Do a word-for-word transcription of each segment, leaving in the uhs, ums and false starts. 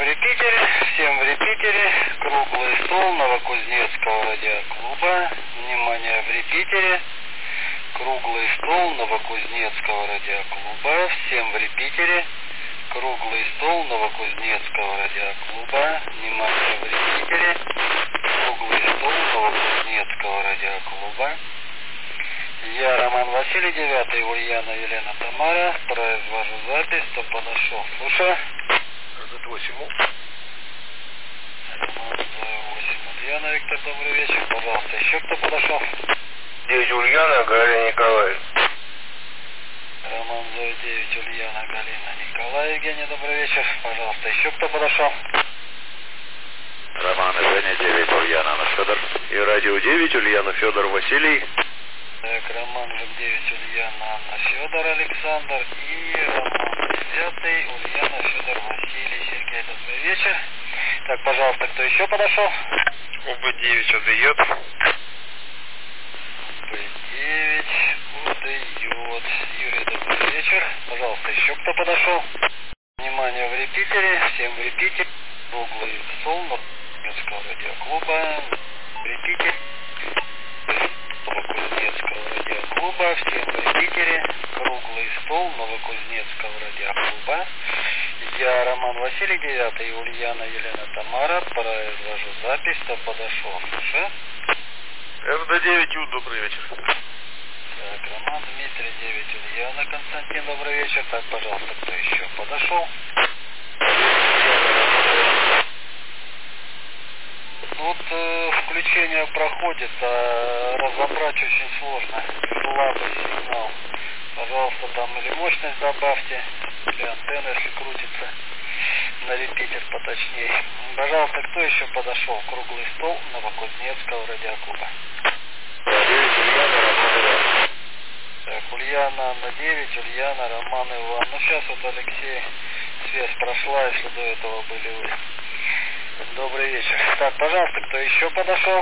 репитере, всем в репитере, круглый стол Новокузнецкого радиоклуба. Внимание, в репитере, круглый стол Новокузнецкого радиоклуба. Всем в репитере, круглый стол Новокузнецкого радиоклуба. Внимание, в репитере, круглый стол Новокузнецкого радиоклуба. Я, Роман Василий, девятый, Ульяна, Елена, Тамара. Произвожу запись, кто подошел. Слушай. восемь. восемь. Ульяна, Виктор, добрый вечер. Пожалуйста, еще кто подошел? девять Ульяна, Галина, Николай. Роман Зоя, девять, Ульяна, Галина, Николай, Евгений, добрый вечер. Пожалуйста, еще кто подошел? Роман и Женя, девять, Ульяна, Анна, Федор. И радио девять, Ульяна, Федор, Василий. Так, Роман Жук, девять, Ульяна, Анна, Федор, Александр. И Роман десятый, Ульяна, Федор, Василий, Сергей, добрый вечер. Так, пожалуйста, кто еще подошел? Оба девять удает. Б девять удает. Юрий, добрый вечер. Пожалуйста, еще кто подошел? Внимание, в репитере, всем в репитере. Круглый стол Новокузнецкого радиоклуба. В репитере. Новокузнецкого радиоклуба. Всем в репитере. Круглый стол Новокузнецкого радиоклуба. Я, Роман Василий, девятый, Ульяна, Елена, Тамара. Произвожу запись, кто подошел. Слушай. эф дэ девять, Ю, добрый вечер. Так, Роман, Дмитрий, девять, Ульяна, Константин, добрый вечер. Так, пожалуйста, кто еще подошел? Тут э, включение проходит, а разобрать очень сложно. Слабый сигнал. Пожалуйста, там или мощность добавьте, или антенна, если крутится, на репитер поточнее. Пожалуйста, кто еще подошел? Круглый стол Новокузнецкого радиоклуба. Так, Ульяна на девять, Ульяна, Роман, Иван. Ну, сейчас вот, Алексей, связь прошла, если до этого были вы. Добрый вечер. Так, пожалуйста, кто еще подошел?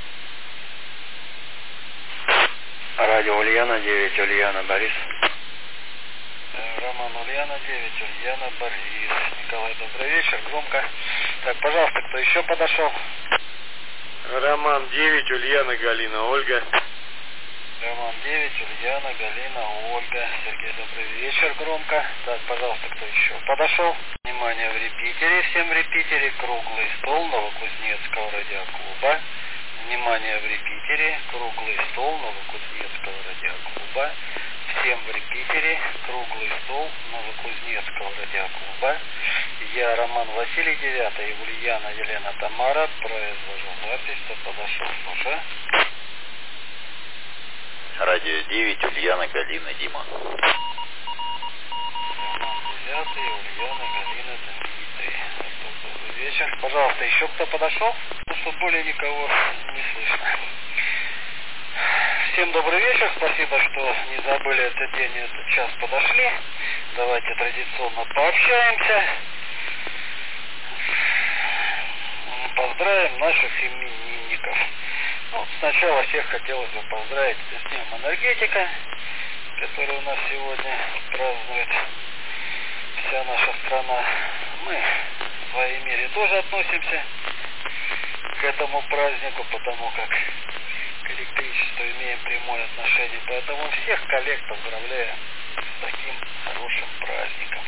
Радио Ульяна, девять, Ульяна, Борис. Роман, Ульяна, девять, Ульяна, Борис. Николай, добрый вечер, громко. Так, пожалуйста, кто еще подошел? Роман, девять, Ульяна, Галина, Ольга. Роман, девять, Ульяна, Галина, Ольга. Сергей, добрый вечер, громко. Так, пожалуйста, кто еще подошел? Внимание, в репитере, всем в репитере, круглый стол Новокузнецкого радиоклуба. Внимание, в репитере, круглый стол Новокузнецкого радиоклуба. Всем в репитере, круглый стол Новокузнецкого радиоклуба. Я, Роман Василий, девятый, Ульяна, Елена, Тамара. Произвожу запись, кто подошел. Слушай. Радио девять, Ульяна, Галина, Дима. Роман девятый, Ульяна, Галина, Дмитрий. Добрый вечер. Пожалуйста, еще кто подошел? Ну, что более никого не слышно. Всем добрый вечер. Спасибо, что не забыли этот день и этот час подошли. Давайте традиционно пообщаемся. Поздравим наших именинников. Ну, сначала всех хотелось бы поздравить с Днем энергетика, который у нас сегодня празднует вся наша страна. Мы в своей мере тоже относимся к этому празднику, потому как к электричеству имеем прямое отношение. Поэтому всех коллег поздравляю с таким хорошим праздником.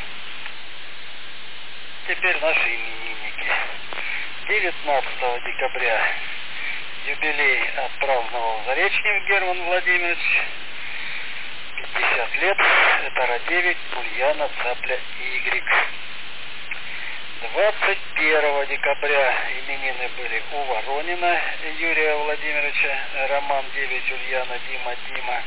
Теперь наши именинники. девятнадцатого декабря юбилей отпраздновал Заречнев Герман Владимирович. пятьдесят лет. Это Радевич, Ульяна, Цапля и Игрик. двадцать первого декабря именины были у Воронина Юрия Владимировича. Роман, девять, Ульяна, Дима, Дима.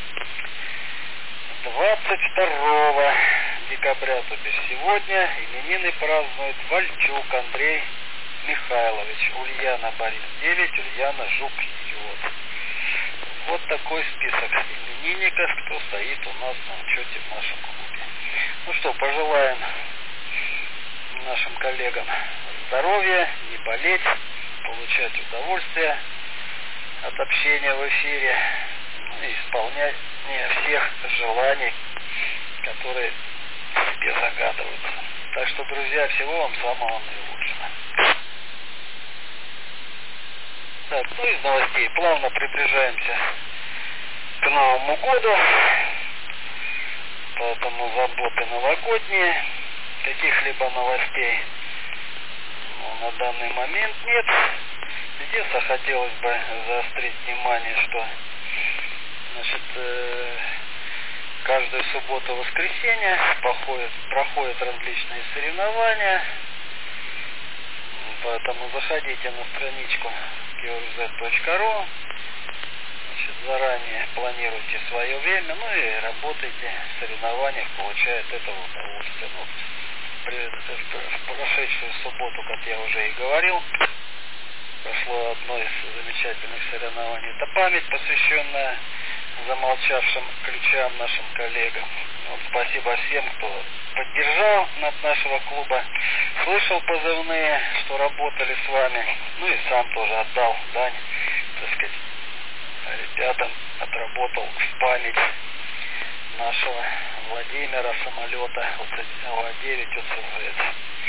двадцать второго декабря, то бишь сегодня, именины празднует Вальчук Андрей Михайлович, Ульяна, Борис, девять, Ульяна, Жук, Йод. Вот такой список именинников, кто стоит у нас на учете в нашем клубе. Ну что, пожелаем нашим коллегам здоровья, не болеть, получать удовольствие от общения в эфире, ну, и исполнять всех желаний, которые себе загадываются. Так что, друзья, всего вам самого наилучшего. Так, ну из новостей плавно приближаемся к Новому году, поэтому заботы новогодние, каких-либо новостей ну, на данный момент нет. Единственное, хотелось бы заострить внимание, что значит, э, каждую субботу-воскресенье проходят, проходят различные соревнования, поэтому заходите на страничку георгий точка ру, значит, заранее планируйте свое время, ну и работайте в соревнованиях, получая от этого удовольствие. Ну, в прошедшую субботу, как я уже и говорил, прошло одно из замечательных соревнований. Это память, посвященная замолчавшим ключам нашим коллегам. Вот спасибо всем, кто поддержал от нашего клуба, слышал позывные, что работали с вами, ну и сам тоже отдал дань, так сказать, ребятам, отработал в память нашего Владимира самолета О девять УЦЗ.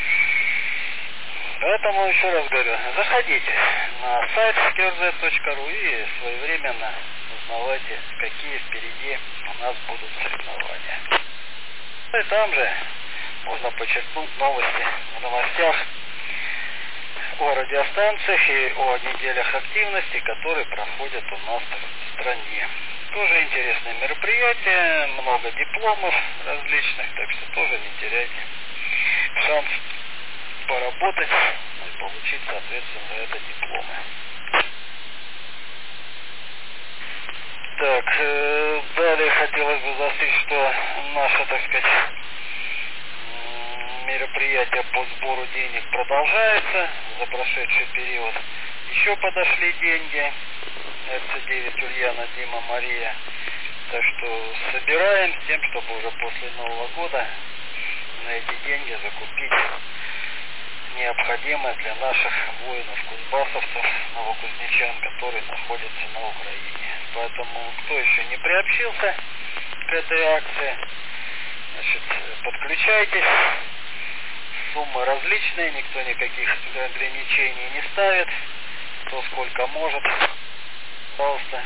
Поэтому еще раз говорю, заходите на сайт георгий точка ру и своевременно узнавайте, какие впереди у нас будут соревнования. И там же можно подчеркнуть новости в новостях о радиостанциях и о неделях активности, которые проходят у нас в стране. Тоже интересные мероприятия, много дипломов различных, так что тоже не теряйте шанс поработать и получить, соответственно, за это дипломы. Так, э, далее хотелось бы заострить, что наше, так сказать, мероприятие по сбору денег продолжается за прошедший период. Еще подошли деньги. эр цэ девять Ульяна, Дима, Мария. Так что собираем с тем, чтобы уже после Нового года на эти деньги закупить необходимое для наших воинов-кузбассовцев, новокузнечан, которые находятся на Украине. Поэтому, кто еще не приобщился к этой акции, значит, подключайтесь. Суммы различные, никто никаких ограничений не ставит. Кто сколько может, пожалуйста,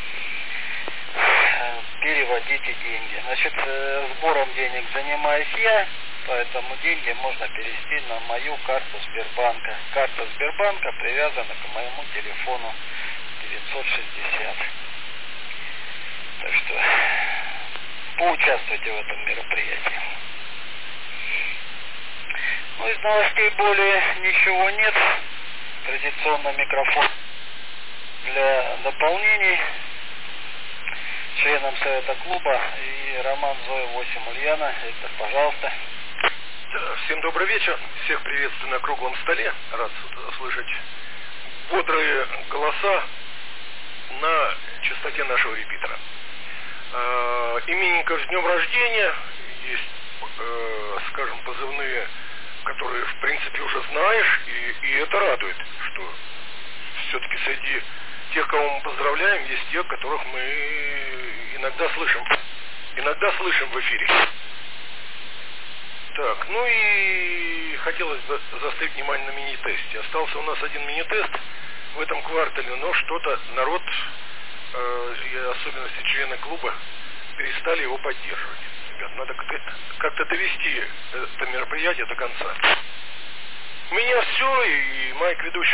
переводите деньги. Значит, сбором денег занимаюсь я, поэтому деньги можно перевести на мою карту Сбербанка. Карта Сбербанка привязана к моему телефону девятьсот шестьдесят. Так что поучаствуйте в этом мероприятии. Ну, из новостей более ничего нет. Традиционно микрофон для дополнений членам совета клуба и Роман Зоя восемь Ульяна. Это, пожалуйста. Всем добрый вечер. Всех приветствую на круглом столе. Рад слышать бодрые голоса на частоте нашего репитера. Э, именинников с днем рождения. Есть, э, скажем, позывные, которые, в принципе, уже знаешь, и, и это радует, что все-таки среди тех, кого мы поздравляем, есть те, которых мы иногда слышим. Иногда слышим в эфире. Так, ну и хотелось бы заострить внимание на мини-тесте. Остался у нас один мини-тест в этом квартале, но что-то народ, э, и особенности члены клуба, перестали его поддерживать. Ребят, надо как-то, как-то довести это мероприятие до конца. У меня все, и Майк ведущий.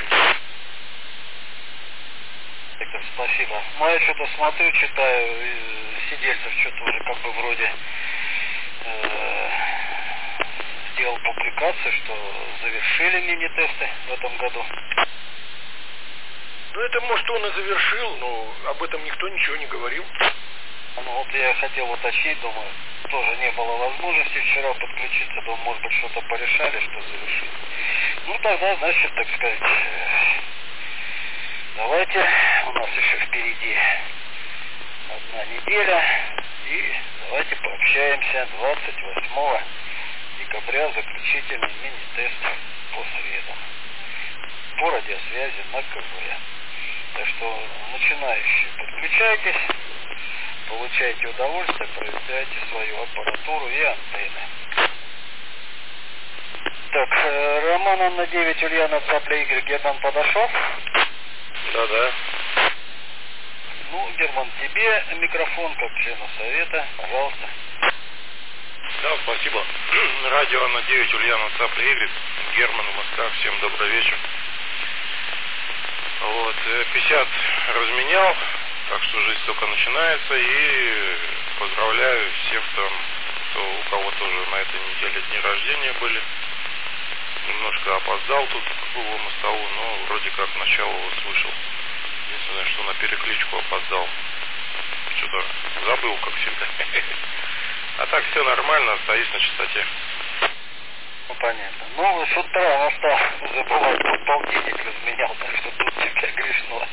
Спасибо. Ну, я что-то смотрю, читаю, Сидельцев что-то уже как бы вроде э, сделал публикацию, что завершили мини-тесты в этом году. Ну, это, может, он и завершил, но об этом никто ничего не говорил. Ну, вот я хотел уточнить, думаю, тоже не было возможности вчера подключиться, думаю, может быть, что-то порешали, что завершили. Ну, тогда, значит, так сказать, давайте, у нас еще впереди одна неделя, и давайте пообщаемся двадцать восьмого декабря, заключительный мини-тест по средам, по радиосвязи на КВ. Так что начинающие, подключайтесь, получайте удовольствие, проверяйте свою аппаратуру и антенны. Роман Анна девять, Ульяна Цапля Игорь, Герман подошел? Да-да. Ну, Герман, тебе микрофон как члену совета, пожалуйста. Да, спасибо. Радио Анна девять, Ульяна Цапля Игорь, Герман, Москва, всем добрый вечер. Вот, пятьдесят разменял, так что жизнь только начинается, и поздравляю всех там, кто, у кого тоже на этой неделе дни рождения были. Немножко опоздал тут к круглому столу, но вроде как начало его слышал. Единственное, что на перекличку опоздал. Что-то забыл, как всегда. А так все нормально, остаюсь на чистоте. Ну, понятно. Ну, с утра настал, забывать, тут полтинник разменял, так что тут тебе грешно.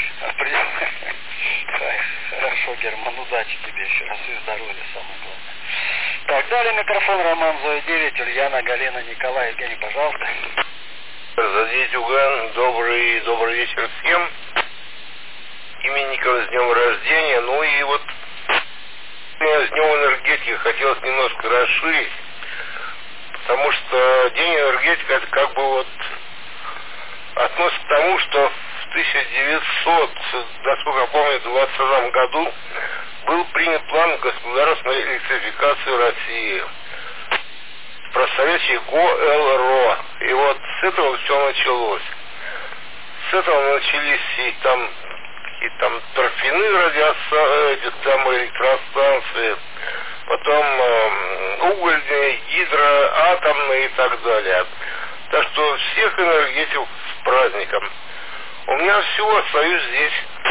Хорошо, Герман, удачи тебе еще раз и здоровья, самое главное. Так, далее микрофон Роман Зоя девять, Ульяна, Галина, Николай, Евгений, пожалуйста. Задеть Уган, добрый, добрый вечер всем. Именинников с днем рождения. Ну и вот с днем энергетики хотелось немножко расширить, потому что День энергетики это как бы вот относится к тому, что в тысяча девятьсот, насколько я помню, двадцать втором году был принят план государственной электрификации России. Простоящий ГО-ЛРО. И вот с этого все началось. С этого начались и там и там торфяные радиостанции, там электростанции, потом э, угольные, гидроатомные и так далее. Так что всех энергетиков с праздником. У меня все, остаюсь здесь.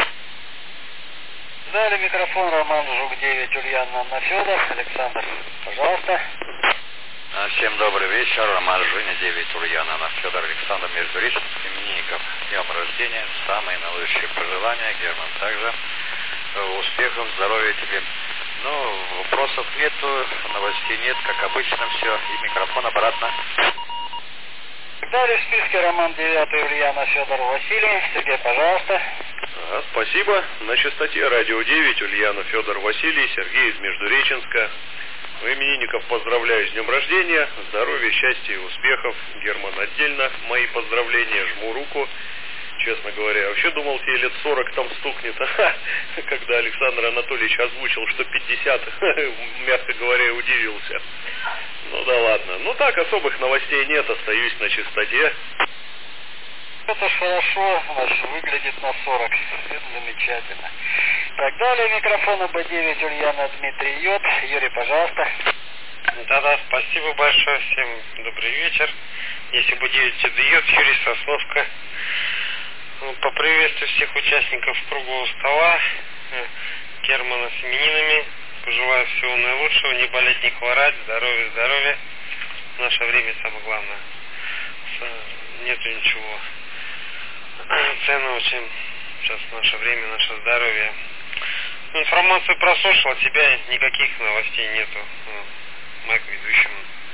Далее микрофон Роман Жук девять, Ульяна, Анна Федор, Александр, пожалуйста. Всем добрый вечер, Роман Жуня девять, Ульяна, Анна Федор, Александр, Междуреченск, именинников с днем рождения, самые наилучшие пожелания, Герман также, успехов, здоровья тебе. Ну, вопросов нету, новостей нет, как обычно все, и микрофон обратно. Далее в списке Роман девять, Ульяна, Федор, Василий, Сергей, пожалуйста. Ага, спасибо. На частоте радио девять, Ульяна, Федор, Василий, Сергей из Междуреченска. Именинников поздравляю с днем рождения, здоровья, счастья и успехов. Герман, отдельно мои поздравления, жму руку. Честно говоря, вообще думал, тебе лет сорок там стукнет, когда Александр Анатольевич озвучил, что пятьдесят, мягко говоря, удивился. Ну да ладно. Ну так, особых новостей нет, остаюсь на чистоте. Это ж хорошо, значит, выглядит на сорок. Это замечательно. Так, далее микрофон Б девять, Ульяна, Дмитрий Йод. Юрий, пожалуйста. Да-да, спасибо большое. Всем добрый вечер. Если Б девять это Йод, Юрий, Сосновка. Поприветствую всех участников круглого стола. Германа с именинами. Пожелаю всего наилучшего, не болеть, не хворать, здоровья, здоровья. В наше время самое главное. Нету ничего ценного, чем сейчас в наше время, наше здоровье. Информацию прослушал, от тебя никаких новостей нету. Майк ведущим.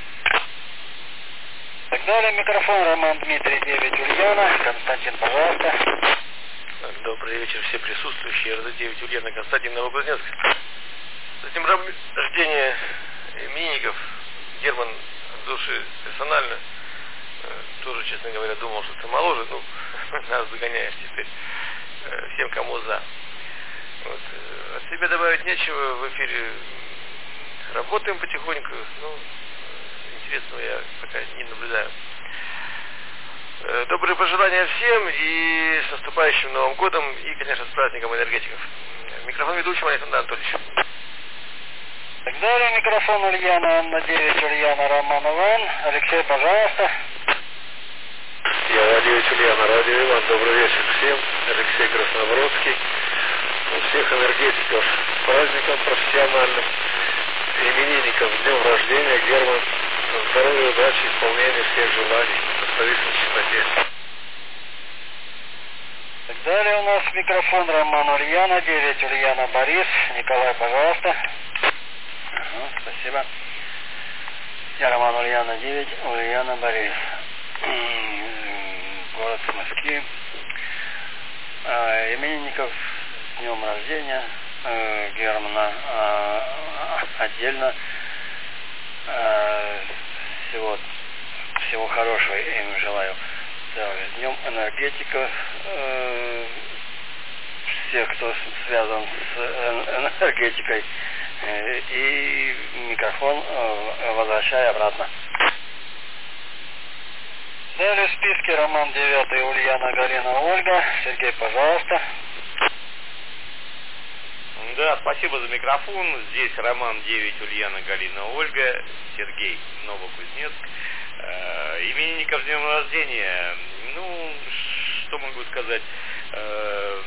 Так, далее микрофон Роман Дмитрий девять, Ульяна. Константин, пожалуйста. Добрый вечер, все присутствующие. эр дэ девять, Ульяна, Константин, Новокузнецк. С днем рождения именинников. Герман от души персонально. Тоже, честно говоря, думал, что ты моложе. Ну, нас догоняешь теперь. Всем, кому за. Вот. От себя добавить нечего. В эфире работаем потихоньку. Ну, интересного я пока не наблюдаю. Добрые пожелания всем и с наступающим Новым годом и, конечно, с праздником энергетиков. Микрофон ведущий Александр Анатольевич. Так, далее микрофон Ульяна, Анна девять, Ульяна, Роман Иван. Алексей, пожалуйста. Я радио Ульяна, радио Иван, добрый вечер всем. Алексей Краснобродский. У всех энергетиков с праздником профессиональным. Именинников с днем рождения, Герман. Здоровья, удачи, исполнения всех желаний. Остаюсь на чистоте. Так, далее у нас микрофон Роман Ульяна девять, Ульяна Борис. Николай, пожалуйста. Ага, спасибо. Я Роман Ульяна девять, Ульяна Борис. Город Москвы. А, именинников с днем рождения э, Германа а, отдельно. А, всего всего хорошего им желаю. Да, днем энергетика. Э, всех, кто связан с энергетикой. Э, и микрофон э, возвращаю обратно. Далее в списке Роман девятый, Ульяна, Галина, Ольга. Сергей, пожалуйста. Да, спасибо за микрофон. Здесь Роман девять, Ульяна, Галина, Ольга. Сергей, Новокузнецк. Э, именинников с днем рождения. Ну, что могу сказать? Э,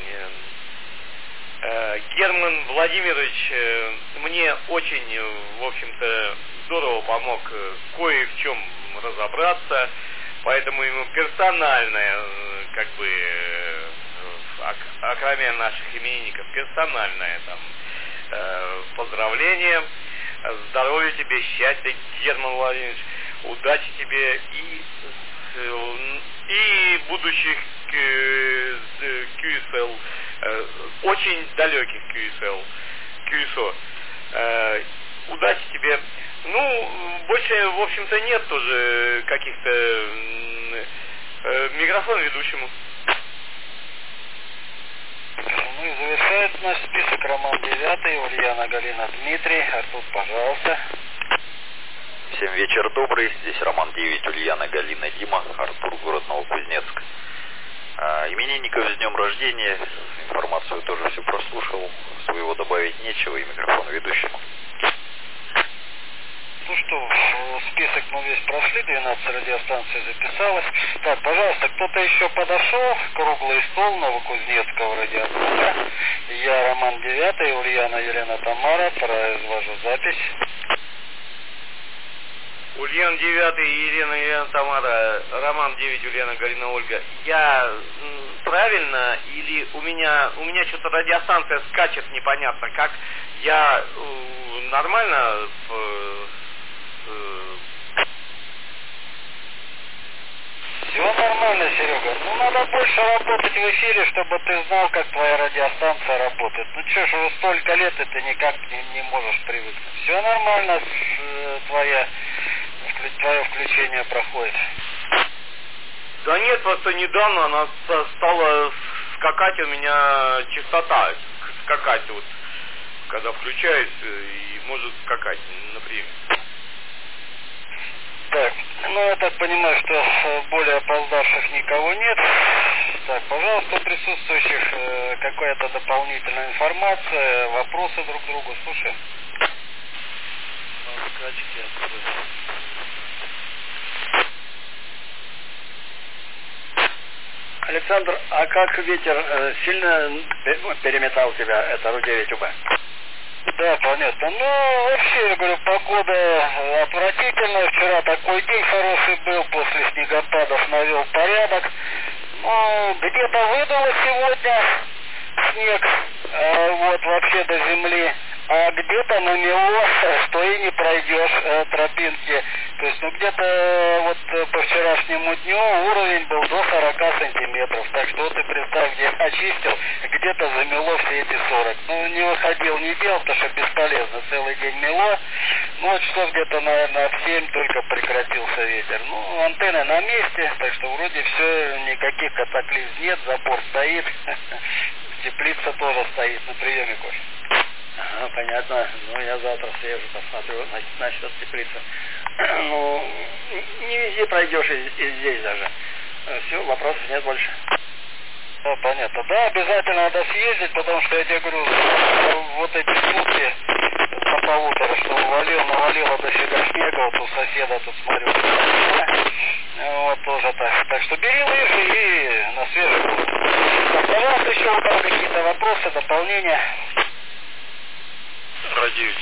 э, Герман Владимирович э, мне очень, в общем-то, здорово помог кое в чем разобраться. Поэтому ему персональное, как бы, окромя наших именинников, персональное там э, поздравление, здоровья тебе, счастья, Герман Владимирович, удачи тебе и, и будущих кью эс эл, э, очень далеких кью эс эл, кью эс о. Э, удачи тебе. Ну, больше, в общем-то, нет тоже каких-то э, микрофон ведущему. Ну и завершает наш список Роман девятый, Ульяна, Галина, Дмитрий. Артур, пожалуйста. Всем вечер добрый. Здесь Роман девять, Ульяна, Галина, Дима, Артур, город Новокузнецк. А, именинников с днем рождения. Информацию тоже все прослушал. Своего добавить нечего и микрофон ведущему. Ну что, список мы весь прошли, двенадцать радиостанций записалось. Так, пожалуйста, кто-то еще подошел? Круглый стол Новокузнецкого радиоцентра. Я Роман девятый, Ульяна, Елена, Тамара. Произвожу запись. Ульяна девятый, Елена, Елена, Тамара. Роман девять, Ульяна, Галина, Ольга. Я правильно или у меня у меня что-то радиостанция скачет непонятно как? Я э, нормально э, Все нормально, Серега. Ну, надо больше работать в эфире, чтобы ты знал, как твоя радиостанция работает. Ну, что ж, уже столько лет, и ты никак не, не можешь привыкнуть. Все нормально, с, э, твоя, твое включение проходит. Да нет, просто недавно она стала скакать, у меня частота скакать вот, когда включаюсь, и может скакать, например. Так, ну я так понимаю, что более опоздавших никого нет. Так, пожалуйста, у присутствующих э, какая-то дополнительная информация, вопросы друг к другу, слушай. Александр, а как ветер э, сильно переметал тебя, это Ру девять У Б? Да, понятно. Ну, вообще, я говорю, погода отвратительная. Вчера такой день хороший был, после снегопадов навел порядок. Ну, где-то выдало сегодня снег, э, вот, вообще до земли. А где-то намело, что и не пройдешь э, тропинки. То есть, ну, где-то вот по вчерашнему дню уровень был до сорока сантиметров. Так что вот ты представь, где очистил, где-то замело все эти сорок. Ну, не выходил, не делал, потому что бесполезно. Целый день мело. Ну, вот часов где-то, наверное, в семь только прекратился ветер. Ну, антенны на месте, так что вроде все, никаких катаклизм нет, забор стоит. Теплица тоже стоит на приеме, Коля. Ага, понятно. Ну, я завтра съезжу, посмотрю насчет теплицы. Ну, не везде пройдешь, и, и здесь даже. Все, вопросов нет больше. Ну, понятно. Да, обязательно надо съездить, потому что я тебе говорю, вот эти сутки по полутора, что увалил, навалило дофига снега, вот у соседа тут смотрю. Вот тоже так. Так что бери лыжи и на свежий воздух. Так, пожалуйста, еще у кого какие-то вопросы, дополнения? Радио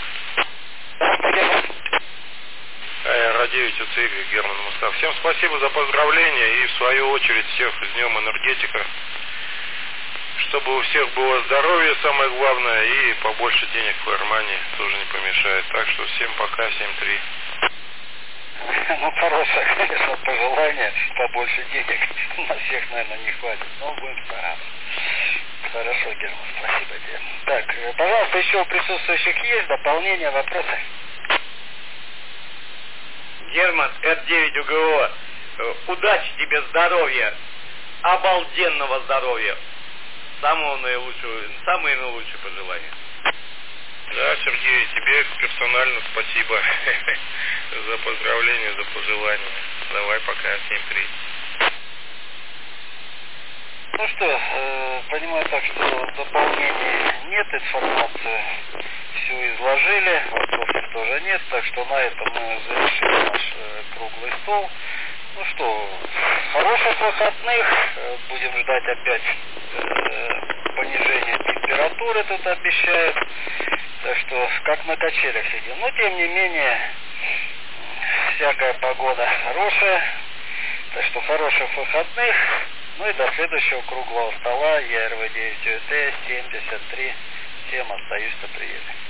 девять УЦ Герман Мустав. Всем спасибо за поздравления и в свою очередь всех с Днем энергетика. Чтобы у всех было здоровье, самое главное, и побольше денег в кармане тоже не помешает. Так что всем пока, семь три. Ну, хорошее, конечно, пожелание, побольше денег на всех, наверное, не хватит, но будем стараться. Хорошо, Герман, спасибо тебе. Так, пожалуйста, еще у присутствующих есть дополнения, вопросы? Герман, Р девять У Г О, удачи тебе, здоровья, обалденного здоровья, самого наилучшего, самые наилучшие пожелания. Да, Сергей, тебе персонально спасибо за поздравления, за пожелания. Давай пока, всем привет. Ну что, э, понимаю так, что дополнений нет, информацию всю изложили, вопросов тоже нет, так что на этом мы завершим наш э, круглый стол. Ну что, хороших выходных, э, будем ждать опять э, понижения температуры, тут обещают, так что как на качелях сидим. Но тем не менее, всякая погода хорошая, так что хороших выходных. Ну и до следующего круглого стола. Я Р В девять У Т семьдесят три. Всем остаюсь на приеме.